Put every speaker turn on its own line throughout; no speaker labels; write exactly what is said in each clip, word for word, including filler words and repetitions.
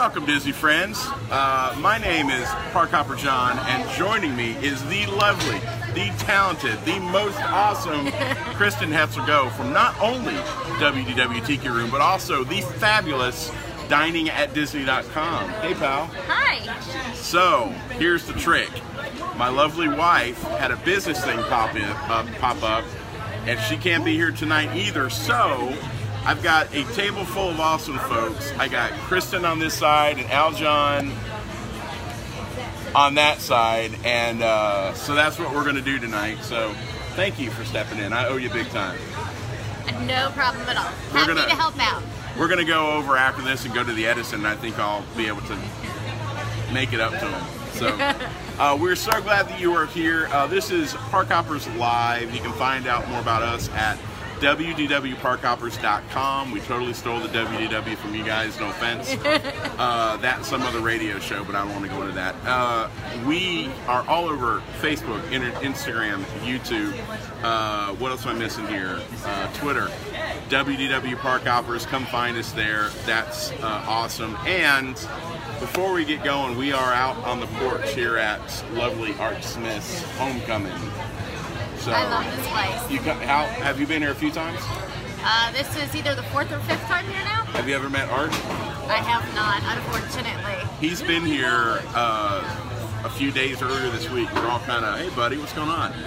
Welcome, Disney friends. Uh, my name is Park Hopper John, and joining me is the lovely, the talented, the most awesome Kristen Hetzel-Go from not only W D W Tiki Room, but also the fabulous Dining at Disney dot com. Hey, pal.
Hi.
So, here's the trick. My lovely wife had a business thing pop in, uh, pop up, and she can't be here tonight either, so I've got a table full of awesome folks. I got Kristen on this side and Aljon on that side, and uh, so that's what we're going to do tonight. So thank you for stepping in. I owe you big time.
No problem at all.
We're
Happy
gonna,
to help out.
We're going to go over after this and go to the Edison, and I think I'll be able to make it up to them. So uh, we're so glad that you are here. Uh, this is Park Hoppers Live. You can find out more about us at W D W Park Hoppers dot com. We totally stole the W D W from you guys, no offense. Uh, that's some other radio show, but I don't want to go into that. Uh, we are all over Facebook, Instagram, YouTube. Uh, what else am I missing here? Uh, Twitter. W D W Park Hoppers. Come find us there. That's uh, awesome. And before we get going, we are out on the porch here at lovely Art Smith's Homecoming. So,
I love this place.
You got, how, have you been here a few times?
Uh, this is either the fourth or fifth time here now.
Have you ever met Art?
I have not, unfortunately.
He's been here uh, a few days earlier this week. We're all kind of, hey buddy, what's going on?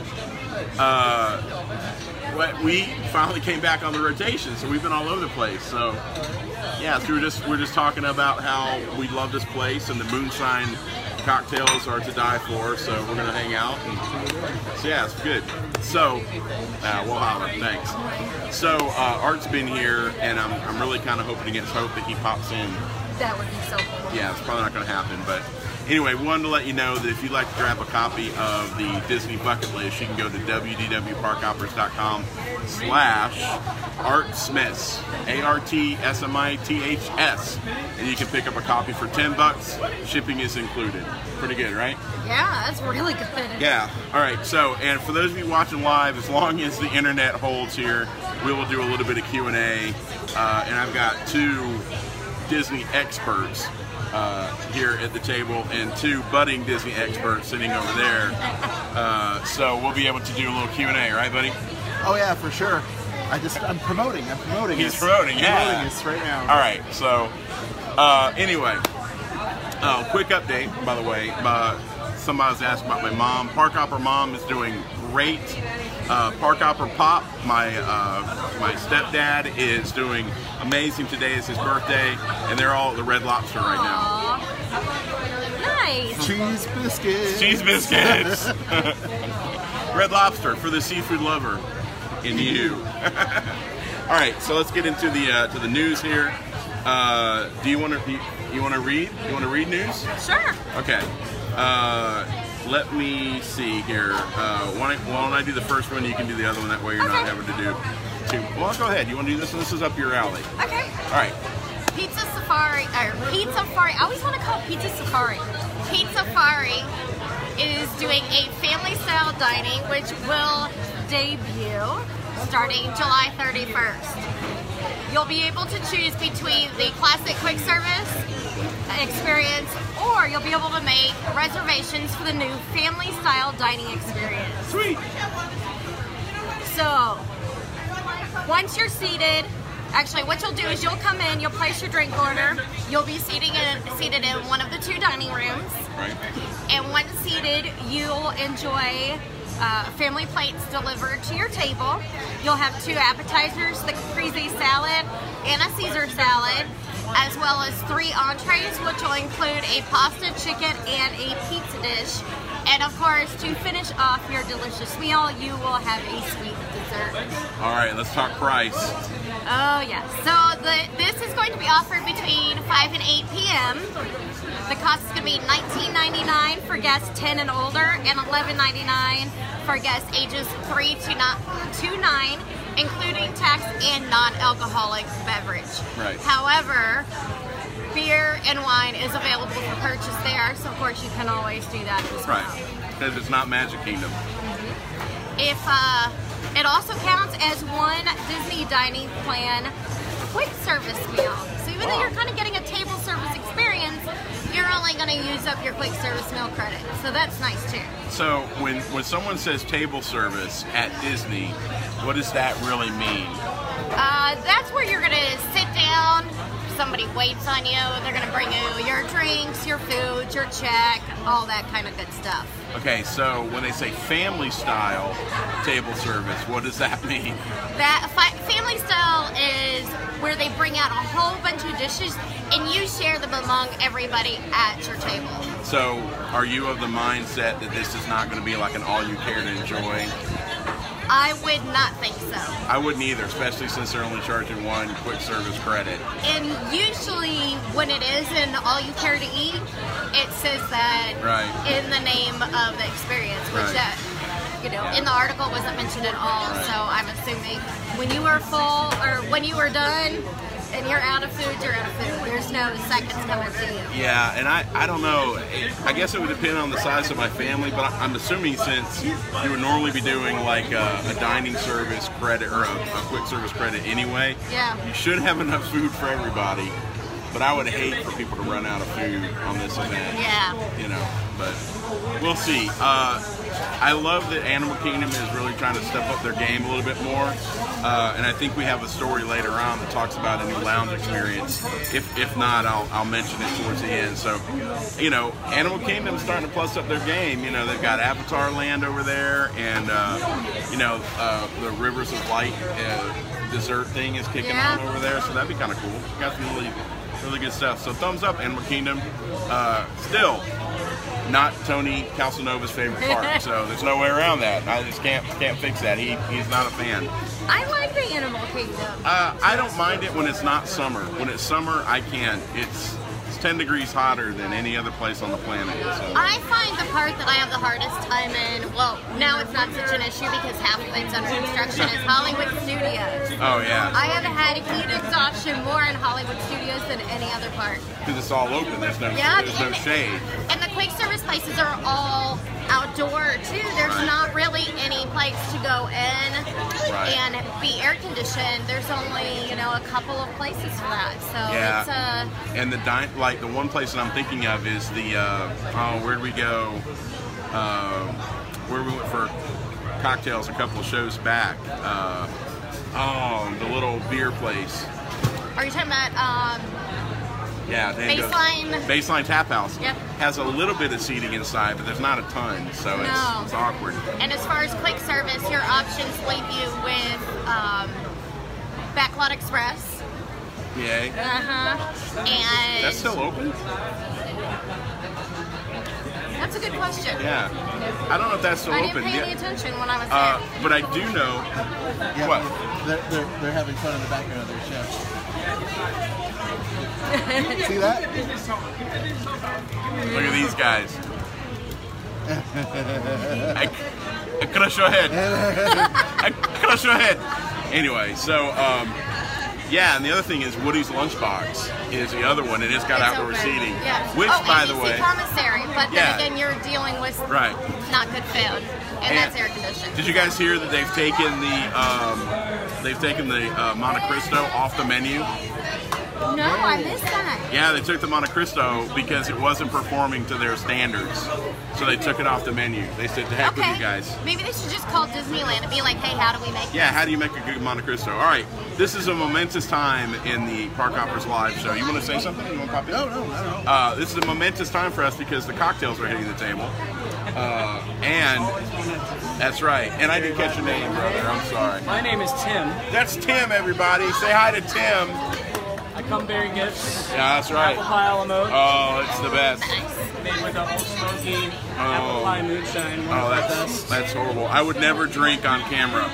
Uh, we finally came back on the rotation, so we've been all over the place. So yeah, so we're just we're just talking about how we love this place, and the moonshine cocktails are to die for, so we're gonna hang out. And, so yeah, it's good. So uh, we'll holler. Thanks. So uh, Art's been here, and I'm I'm really kind of hoping against hope that he pops in.
That would be so cool.
Yeah, it's probably not gonna happen, but anyway, we wanted to let you know that if you'd like to grab a copy of the Disney Bucket List, you can go to W D W Park Hoppers dot com slash Art Smiths, A R T S M I T H S, and you can pick up a copy for ten bucks. Shipping is included. Pretty good, right?
Yeah, that's really good.
Yeah. All right. So, and for those of you watching live, as long as the internet holds here, we will do a little bit of Q and A, uh, and I've got two Disney experts Uh, here at the table, and two budding Disney experts sitting over there. Uh, so we'll be able to do a little Q and A, right, buddy?
Oh yeah, for sure. I just I'm promoting. I'm promoting.
He's
this.
promoting. Yeah.
I'm promoting this right now.
All right. So uh, anyway, uh, quick update. By the way, uh, somebody was asking about my mom. Park Hopper mom is doing great. Uh, Park Hopper Pop, my uh, my stepdad, is doing amazing. Today is his birthday, and they're all at the Red Lobster right now.
Aww. Nice.
Cheese biscuits.
Cheese biscuits. Red Lobster for the seafood lover in you. All right, so let's get into the uh, to the news here. Uh, do you want to you, you want to read? You want to read news?
Sure.
Okay. Uh, let me see here. Uh, why, why don't I do the first one? You can do the other one. That way you're not
Okay.
having to do two. Well, go ahead. You want to do this one? This is up your alley.
Okay.
All right.
Pizza Safari, or Pizza Safari, I always want to call it Pizza Safari. Pizza Safari is doing a family-style dining, which will debut starting July thirty-first. You'll be able to choose between the classic quick service experience, or you'll be able to make reservations for the new family-style dining experience.
Sweet.
So, once you're seated, actually what you'll do is you'll come in, you'll place your drink order, you'll be seating in, seated in one of the two dining rooms,
Right.
and once seated, you'll enjoy uh, family plates delivered to your table. You'll have two appetizers, the caprese salad and a Caesar salad, as well as three entrees, which will include a pasta, chicken, and a pizza dish. And of course, to finish off your delicious meal, you will have a sweet dessert.
All right. Let's talk price.
Oh yes. So the this is going to be offered between five and eight p m The cost is going to be nineteen ninety-nine for guests ten and older, and eleven ninety-nine for guests ages three to nine, including tax and non-alcoholic beverage.
Right.
However, beer and wine is available for purchase there, so of course you can always do that as well.
Right. Because it's not Magic Kingdom.
If uh, it also counts as one Disney dining plan quick service meal. So even though
Wow.
you're kind of getting a table service experience, only going to use up your quick service meal credit, so that's nice too.
So when when someone says table service at Disney, what does that really mean?
Uh, that's where you're going to sit down, somebody waits on you, they're going to bring you your drinks, your food, your check, all that kind of good stuff.
Okay, so when they say family style table service, what does that mean?
That fa- family style is where they bring out a whole bunch of dishes and you share them among everybody at your table.
So are you of the mindset that this is not going to be like an all you care to enjoy?
I would not think so.
I wouldn't either, especially since they're only charging one quick service credit.
And usually when it is an all you care to eat, it says that
right.
in the name of the experience, which
right.
that, you know, in the article wasn't mentioned at all.
Right.
So I'm assuming when you are full or when you are done and you're out of food, you're out of food. There's no seconds coming to you.
Yeah, and I, I don't know. I guess it would depend on the size of my family, but I'm assuming since you would normally be doing like a, a dining service credit or a, a quick service credit anyway,
yeah.
you should have enough food for everybody. But I would hate for people to run out of food on this event.
Yeah.
You know, but we'll see. Uh, I love that Animal Kingdom is really trying to step up their game a little bit more. Uh, and I think we have a story later on that talks about a new lounge experience. If if not, I'll, I'll mention it towards the end. So, you know, Animal Kingdom's starting to plus up their game. You know, they've got Avatar Land over there, and, uh, you know, uh, the Rivers of Light uh, dessert thing is kicking
yeah.
on over there. So that'd be kind of cool. Got some really, really good stuff. So thumbs up, Animal Kingdom. Uh, still, not Tony Calcinova's favorite park, so there's no way around that. I just can't can't fix that. He he's not a fan.
I like the Animal Kingdom.
Uh, I don't mind it when it's not summer. When it's summer, I can't. It's it's ten degrees hotter than any other place on the planet. So.
I find the part that I have the hardest time in, well, now it's not such an issue because half of it's under construction, is Hollywood Studios.
Oh yeah.
I have had heat exhaustion more in Hollywood Studios than any other park.
Because it's all open. There's no
Yeah,
there's no
and,
shade.
And the quick service places are all outdoor too. There's
right.
not really any place to go in
right.
and be air conditioned. There's only, you know, a couple of places for that. So
yeah.
it's a.
And the dine, like the one place that I'm thinking of is the uh, oh, where'd we go? Uh, where we went for cocktails a couple of shows back. Uh, oh, the little beer place.
Are you talking about? Um,
Yeah, Dan goes-
Baseline.
Baseline Tap House.
Yep.
Has a little bit of seating inside, but there's not a ton, so it's,
No.
it's awkward.
And as far as quick service, your options leave you with um, Backlot Express.
Yay.
Uh huh. And
That's still open?
that's a good question.
Yeah. I don't know if that's still
I didn't
open.
pay any
Yeah.
attention when I was
Uh,
there.
but I do know.
Yeah,
What?
They're, they're, they're having fun in the background of their show. See that?
Look at these guys. I, I crush your head. I crush your head. Anyway, so um, yeah, and the other thing is Woody's Lunchbox is the other one. It has got
It's
outdoor
open.
seating,
Yeah.
which,
oh,
by
A B C
the way,
commissary, but
Yeah.
then again, you're dealing with
right.
not good food, and,
And
that's air conditioned.
Did you guys hear that they've taken the um, they've taken the uh, Monte Cristo off the menu?
No, I missed that.
Yeah, they took the Monte Cristo because it wasn't performing to their standards, so they took it off the menu. They said, "To heck with
Okay.
you guys."
Maybe they should just call Disneyland and be like, "Hey, how do we make?"
Yeah, how do you make a good Monte Cristo? All right, this is a momentous time in the Park Hoppers Live show. You want to say something? You want to pop in?
No, no, no, no.
Uh, this is a momentous time for us because the cocktails are hitting the table. Uh, and that's right. And I didn't catch your name, brother. I'm sorry.
My name is Tim.
That's Tim, everybody. Say hi to Tim.
I come bearing gifts.
Yeah, that's right.
Apple pie a la mode,
Oh, it's the best.
made with a Old Smoky apple pie moonshine. One
Oh,
of the
that's
best.
that's horrible. I would never drink on camera.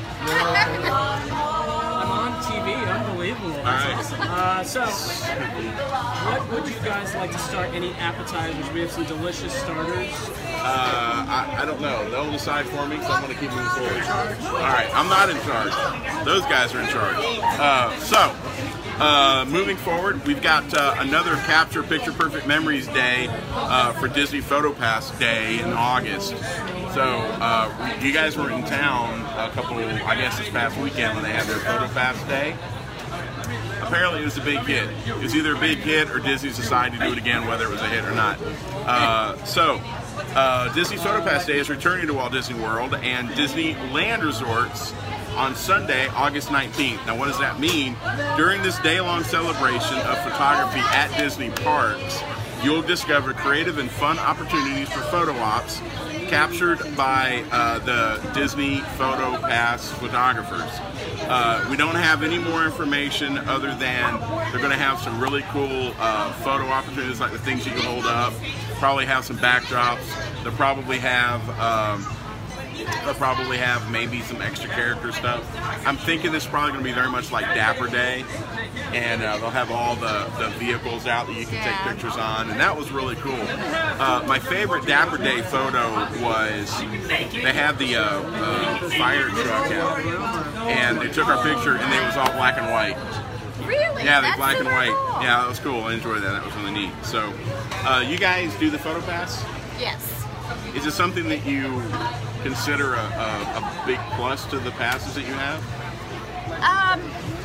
I'm on T V. Unbelievable.
All right.
Uh, so, what would you guys like to start? Any appetizers? We have some delicious starters.
Uh, I, I don't know. They'll decide for me, so I'm going to keep moving forward. All right, I'm not in charge. Those guys are in charge. Uh, so, uh, moving forward, we've got uh, another Capture Picture Perfect Memories Day uh, for Disney PhotoPass Day in August. So, uh, you guys were in town a couple, I guess this past weekend when they had their PhotoPass Day. apparently it was a big hit. It was either a big hit or Disney decided to do it again, whether it was a hit or not. Uh, so, uh, Disney PhotoPass Day is returning to Walt Disney World and Disneyland Resorts on Sunday, August nineteenth. Now, what does that mean? During this day-long celebration of photography at Disney parks, you'll discover creative and fun opportunities for photo ops captured by uh, the Disney PhotoPass photographers. Uh, we don't have any more information other than they're going to have some really cool uh, photo opportunities, like the things you can hold up. Probably have some backdrops. They'll probably have um, they'll probably have maybe some extra character stuff. I'm thinking this is probably going to be very much like Dapper Day, and uh, they'll have all the, the vehicles out that you can
Yeah.
take pictures on, and that was really cool. Uh, my favorite Dapper Day photo was they had the uh, uh, fire truck out, and they took our picture, and it was all black and white.
Really?
Yeah, they
That's
black and
super
white.
cool.
Yeah, that was cool. I enjoyed that. That was really neat. So, uh, you guys do the PhotoPass?
Yes.
Is it something that you consider a, a, a big plus to the passes that you have?
Um,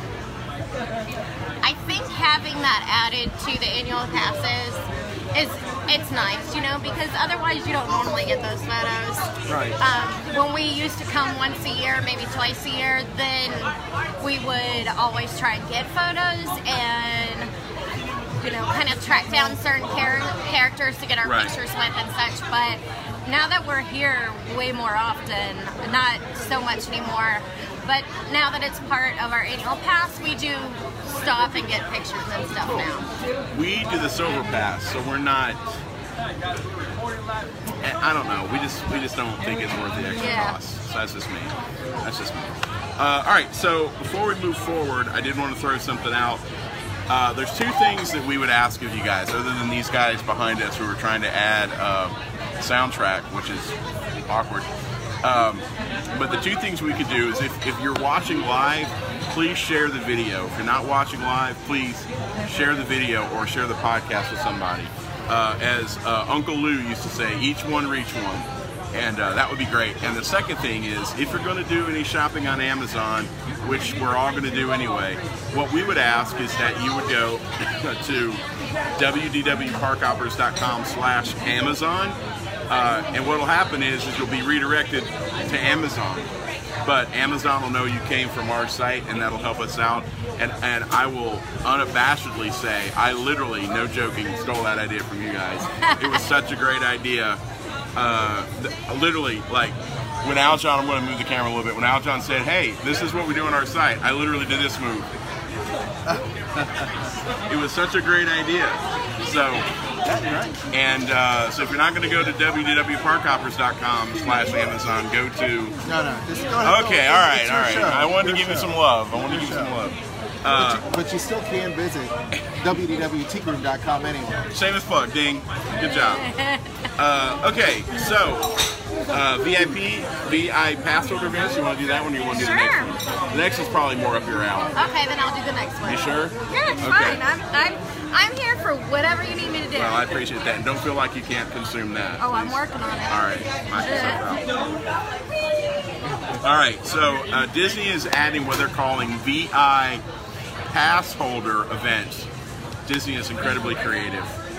I think having that added to the annual passes is it's nice, you know, because otherwise you don't normally get those photos.
Right.
Um, when we used to come once a year, maybe twice a year, then we would always try and get photos and, you know, kind of track down certain char- characters to get our
Right.
pictures with and such. But now that we're here way more often, not so much anymore, but now that it's part of our annual pass, we do stop and get pictures and stuff now.
We do the silver pass, so we're not. I don't know. We just we just don't think it's worth the extra
Yeah.
cost. So that's just me. That's just me. Uh, all right. So before we move forward, I did want to throw something out. Uh, there's two things that we would ask of you guys, other than these guys behind us who are trying to add uh, soundtrack, which is awkward. Um, but the two things we could do is if, if you're watching live, please share the video. If you're not watching live, please share the video or share the podcast with somebody. Uh, as uh, Uncle Lou used to say, each one reach one. And uh, that would be great. And the second thing is, if you're going to do any shopping on Amazon, which we're all going to do anyway, what we would ask is that you would go to w d w park hoppers dot com slash Amazon. Uh, and what will happen is, is you'll be redirected to Amazon. But Amazon will know you came from our site, and that'll help us out. And and I will unabashedly say, I literally, no joking, stole that idea from you guys. It was such a great idea. Uh, th- literally, like, when Aljon, I'm going to move the camera a little bit, when Aljon said, hey, this is what we do on our site, I literally did this move. It was such a great idea. So, and uh, so if you're not going to go to w w w dot park hoppers dot com slash Amazon, go to...
No, no. Just go ahead.
Okay,
Go.
all right,
It's
all
your
right.
show.
I wanted to
Your
give you
show.
some love. I wanted to give you
Your
some
show.
love.
But,
Uh,
you, but you still can visit w w w dot teak room dot com anyway.
Shameless plug, ding. Good job. Uh, okay, so uh, V I P, V I pass holder events. You want to do that one, or you want to do the
Sure.
next one? The next is probably more up your alley.
Okay, then I'll do the next one.
You sure?
Yeah, it's
Okay.
fine. I'm, I'm, I'm here for whatever you need me to do.
Well, I appreciate that, and don't feel like you can't consume that.
oh, I'm
please.
working on it.
All right, knock yourself out. All right, so uh, Disney is adding what they're calling V I pass holder events. Disney is incredibly creative.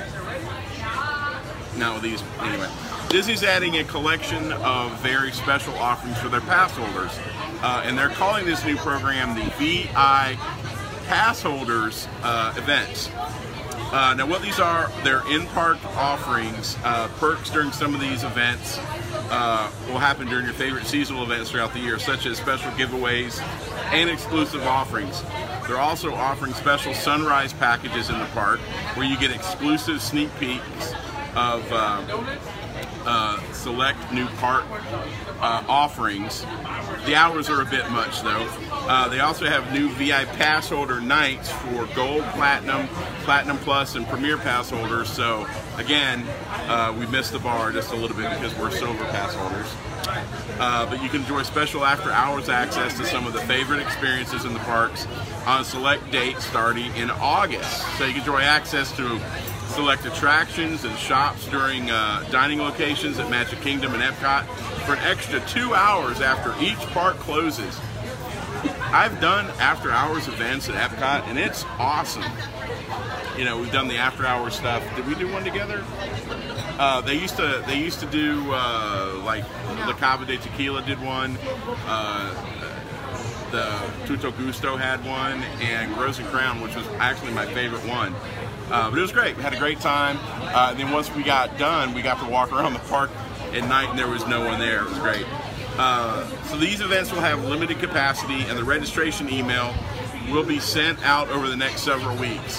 Now these, anyway. Disney's adding a collection of very special offerings for their pass holders, uh, and they're calling this new program the V I Pass Holders uh, events. Uh, now what these are, they're in-park offerings, uh, perks during some of these events uh, will happen during your favorite seasonal events throughout the year, such as special giveaways and exclusive offerings. They're also offering special sunrise packages in the park where you get exclusive sneak peeks of uh, uh, select new park uh, offerings. The hours are a bit much though. Uh, they also have new V I pass holder nights for Gold, Platinum, Platinum Plus, and Premier pass holders. So again, uh, we missed the bar just a little bit because we're Silver pass holders. Uh, but you can enjoy special after-hours access to some of the favorite experiences in the parks on select dates starting in August. So you can enjoy access to select attractions and shops during uh, dining locations at Magic Kingdom and Epcot for an extra two hours after each park closes. I've done after hours events at Epcot, and it's awesome. You know, we've done the after hours stuff. Did we do one together? Uh, they used to they used to do uh, like
No.
La Cava de Tequila did one. Uh, the Tutto Gusto had one, and Rose and Crown, which was actually my favorite one. Uh, but it was great. We had a great time. Uh, and then once we got done, we got to walk around the park at night, and there was no one there. It was great. Uh, so these events will have limited capacity, and the registration email will be sent out over the next several weeks.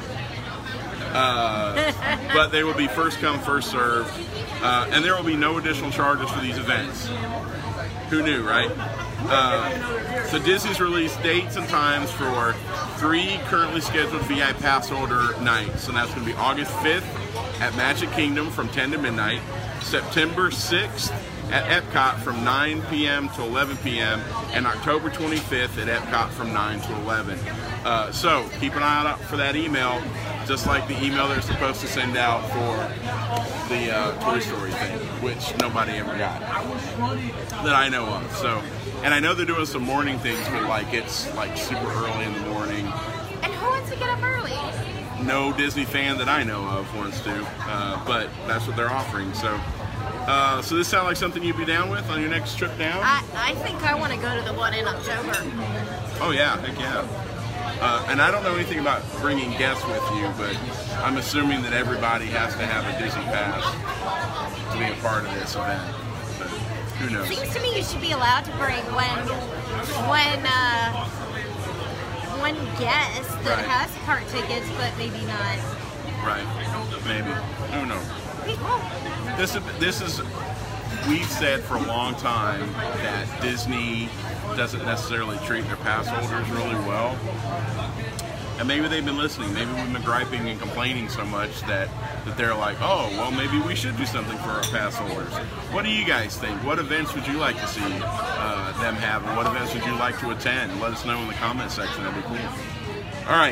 Uh, but they will be first come, first served, uh, and there will be no additional charges for these events. Who knew, right? Uh, so Disney's released dates and times for three currently scheduled V I Pass holder nights, and that's going to be August fifth at Magic Kingdom from ten to midnight, September sixth at Epcot from nine p m to eleven p m, and October twenty-fifth at Epcot from nine to eleven. Uh, so keep an eye out for that email, just like the email they're supposed to send out for the uh, Toy Story thing, which nobody ever got that I know of. So, and I know they're doing some morning things, but like it's like super early in the morning.
And who wants to get up early?
No Disney fan that I know of wants to, uh, but that's what they're offering. So, uh, so this sound like something you'd be down with on your next trip down?
I, I think I want to go to the one in October.
Oh yeah, heck yeah. Uh, and I don't know anything about bringing guests with you, but I'm assuming that everybody has to have a Disney pass to be a part of this event. But who knows?
Seems to me you should be allowed to bring one one uh, one guest that
Right.
has park tickets, but maybe not.
Right? Maybe. Who knows?
People.
This is this is. We've said for a long time that Disney doesn't necessarily treat their pass holders really well. And maybe they've been listening. Maybe we've been griping and complaining so much that, that they're like, oh, well, maybe we should do something for our pass holders. What do you guys think? What events would you like to see uh, them have? And what events would you like to attend? Let us know in the comment section. That'd be cool. All right.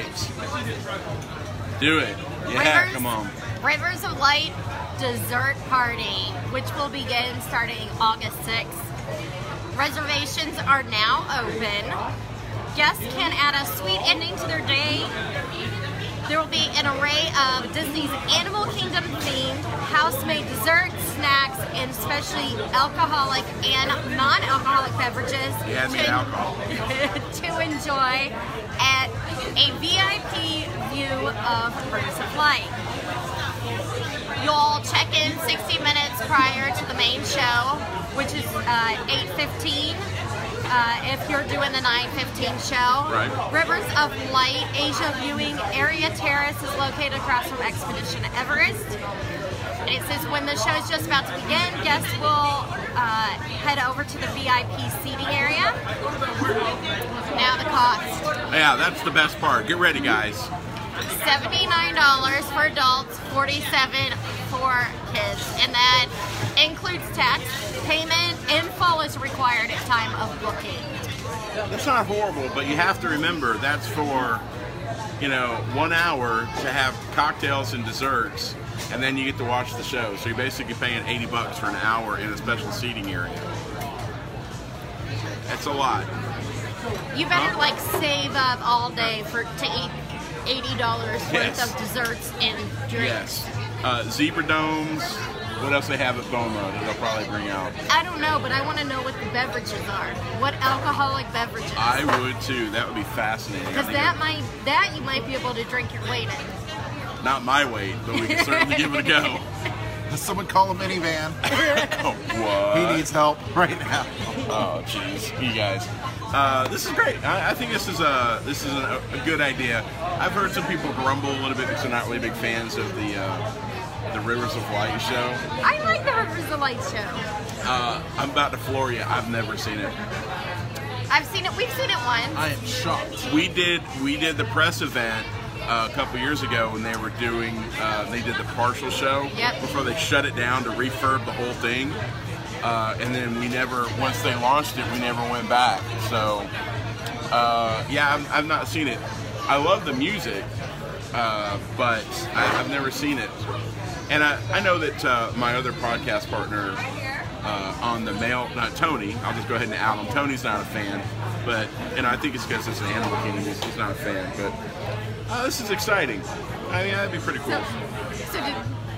Do it. Yeah,
Rivers,
come on.
Rivers of Light Dessert Party, which will begin starting August sixth. Reservations are now open. Guests can add a sweet ending to their day. There will be an array of Disney's Animal Kingdom themed house-made desserts, snacks, and especially alcoholic and non-alcoholic beverages
Yeah, I mean
to,
alcohol.
to enjoy at a V I P view of Rivers of Light. You'll check in sixty minutes prior to the main show, which is uh, eight fifteen. Uh, if you're doing the nine fifteen show.
Right.
Rivers of Light Asia Viewing Area Terrace is located across from Expedition Everest. And it says when the show is just about to begin, guests will uh, head over to the V I P seating area. Now the cost.
Yeah, that's the best part. Get ready, guys.
seventy-nine dollars for adults, forty-seven dollars for kids, and that includes tax. Payment in full is required at time of booking.
That's not horrible, but you have to remember that's for, you know, one hour to have cocktails and desserts, and then you get to watch the show. So you're basically paying eighty bucks for an hour in a special seating area. That's a lot.
You better
Huh?
like save up all day for to eat eighty dollars
Yes.
worth of desserts and drinks.
Yes. Uh, zebra domes. What else they have at BOMA that they'll probably bring out?
I don't know, but I want to know what the beverages are. What alcoholic beverages?
I would too. That would be fascinating. I
Because
think
that
it-
might that you might be able to drink your weight in.
Not my weight, but we can certainly give it a go.
Does someone call a minivan?
Oh, what?
He needs help right now.
Oh, jeez, you guys. Uh, this is great. I, I think this is a this is a, a good idea. I've heard some people grumble a little bit because they're not really big fans of the uh, the Rivers of Light show.
I like the Rivers of Light show.
Uh, I'm about to floor you. I've never seen it.
I've seen it. We've seen it once.
I am shocked.
We did we did the press event uh, a couple years ago when they were doing uh, they did the partial show
Yep.
before they shut it down to refurb the whole thing. Uh, and then we never, once they launched it, we never went back. So, uh, yeah, I've, I've not seen it. I love the music, uh, but I, I've never seen it. And I, I know that uh, my other podcast partner uh, on the male, not Tony. I'll just go ahead and out him. Tony's not a fan, but and I think it's because it's an Animal Kingdom. He's, he's not a fan, but uh, this is exciting. I mean, that'd be pretty cool.
So, so did,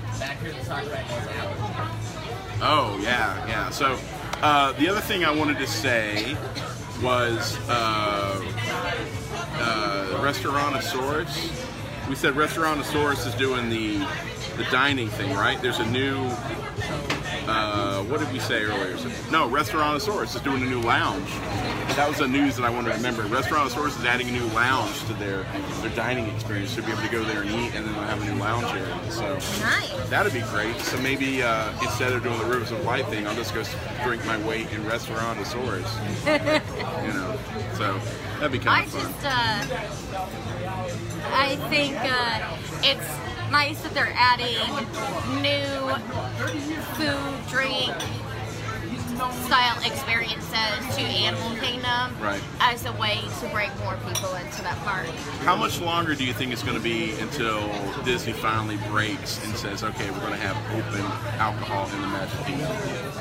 Oh, yeah, yeah. So, uh, the other thing I wanted to say was uh, uh, Restaurantosaurus. We said Restaurantosaurus is doing the the dining thing, right? There's a new, uh, what did we say earlier? No, Restaurantosaurus is doing a new lounge. That was the news that I wanted to remember. Restaurantosaurus is adding a new lounge to their, their dining experience to be able to go there and eat, and then they'll have a new lounge area. So
nice.
That'd be great. So maybe uh, instead of doing the Rivers of Life thing, I'll just go drink my weight in Restaurantosaurus. You know, so that'd be kind
I
of fun.
just, uh, I think uh, it's nice that they're adding new food, drink style experiences to Animal Kingdom,
Right.
as a way to bring more people into that park.
How much longer do you think it's going to be until Disney finally breaks and says, okay, we're going to have open alcohol in the Magic Kingdom?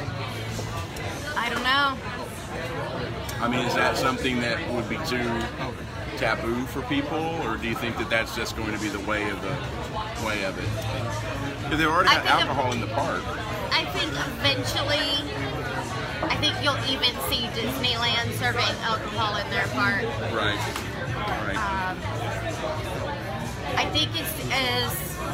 I don't know.
I mean, is that something that would be too taboo for people, or do you think that that's just going to be the way of the way of it? Because they've already
I
got
think
alcohol in the park.
I think eventually, I think you'll even see Disneyland serving alcohol in their park.
Right. Right.
Um, I think it's as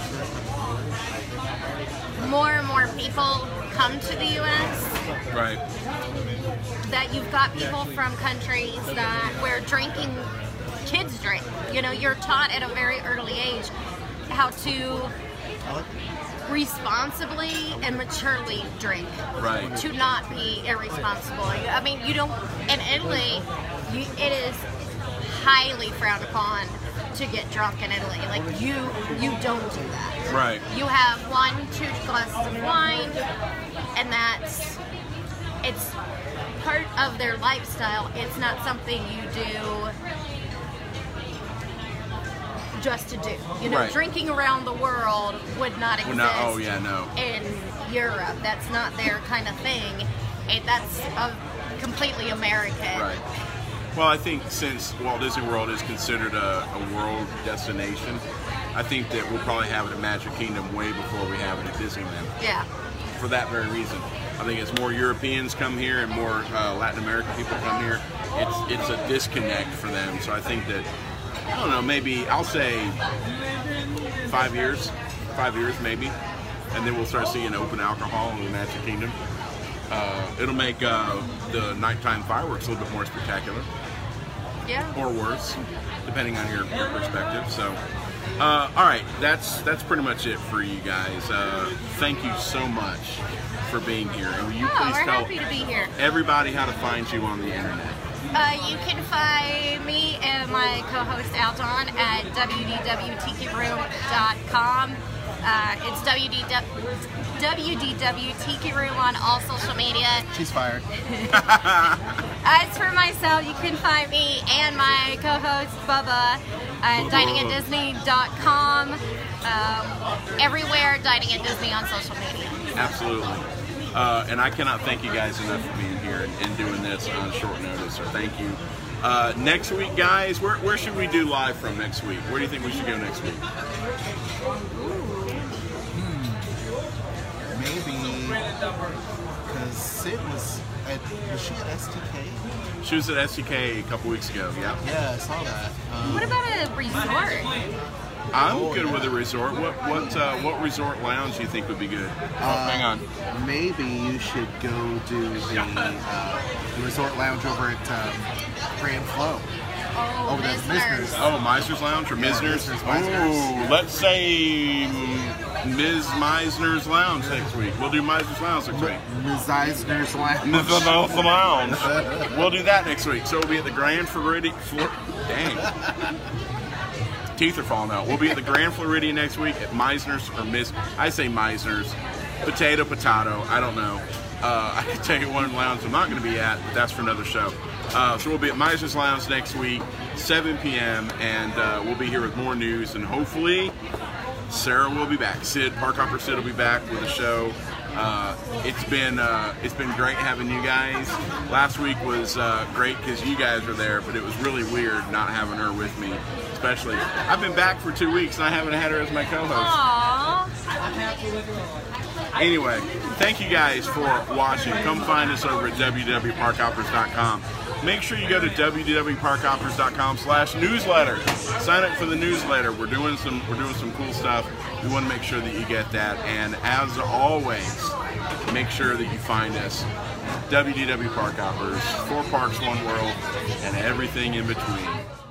more and more people come to the U S
Right.
that you've got people from countries that where drinking, kids drink. You know, you're taught at a very early age how to responsibly and maturely drink.
Right.
To not be irresponsible. I mean, you don't, in Italy, you, it is highly frowned upon to get drunk in Italy. Like, you, you don't do that.
Right.
You have one, two glasses of wine, and that's, it's part of their lifestyle. It's not something you do just to do. You know,
Right.
drinking around the world would not exist
Well, no, oh, yeah, no.
in Europe. That's not their kind of thing. It, that's a completely American.
Right. Well, I think since Walt Disney World is considered a, a world destination, I think that we'll probably have it at Magic Kingdom way before we have it at Disneyland.
Yeah.
For that very reason. I think as more Europeans come here and more uh, Latin American people come here, it's it's a disconnect for them. So I think that, I don't know, maybe I'll say five years, five years maybe, and then we'll start seeing open alcohol in the Magic Kingdom. Uh, it'll make uh, the nighttime fireworks a little bit more spectacular,
Yeah.
or worse, depending on your, your perspective. So, uh, all right, that's that's pretty much it for you guys. Uh, thank you so much for being here, and will you
Oh,
please
we're
tell
happy to be here.
everybody how to find you on the internet?
Uh, you can find me and my co-host Alton at w d w tiki room dot com. Uh, it's w d w tiki room on all social media.
She's fired.
As for myself, you can find me and my co-host Bubba at dining at disney dot com. Um, everywhere Dining at Disney on social media.
Absolutely. Uh, and I cannot thank you guys enough for being here and, and doing this on short notice, so thank you. Uh, next week, guys, where, where should we do live from next week? Where do you think we should go next week?
Maybe because Sid was at, was she at S T K?
She was at S T K a couple weeks ago, yeah.
Yeah, I saw that. Um,
What about a resort?
I'm good with a resort. What what uh, what resort lounge do you think would be good? Oh, hang on.
Maybe you should go do the, uh, the resort lounge over at um, Grand Flow.
Oh,
Oh, that's
Misner's.
Misner's.
Oh, Meisner's Lounge or
Yeah,
Misner's?
Misner's, Meisner's.
Ooh, let's say Miz Meisner's Lounge next week. We'll do Meisner's Lounge next week.
Miz Eisner's Lounge.
Miz Meisner's Lounge. We'll do that next week. So we'll be at the Grand Floridian. Flor- Dang. Teeth are falling out. We'll be at the Grand Floridian next week at Meisner's or Miz. I say Meisner's. Potato, potato. I don't know. Uh, I can tell you one lounge I'm not going to be at, but that's for another show. Uh, so we'll be at Meisner's Lounge next week, seven p.m., and uh, we'll be here with more news, and hopefully Sarah will be back. Sid, Park Hopper Sid will be back with a show. Uh, it's been uh, it's been great having you guys. Last week was uh, great because you guys were there, but it was really weird not having her with me. Especially, I've been back for two weeks and I haven't had her as my co-host.
Aww.
Anyway, thank you guys for watching. Come find us over at w w w dot park hoppers dot com. Make sure you go to w w w dot park hoppers dot com slash newsletter. Sign up for the newsletter. We're doing some we're doing some cool stuff. We want to make sure that you get that. And as always, make sure that you find us W D W Park Hoppers, four parks, one world, and everything in between.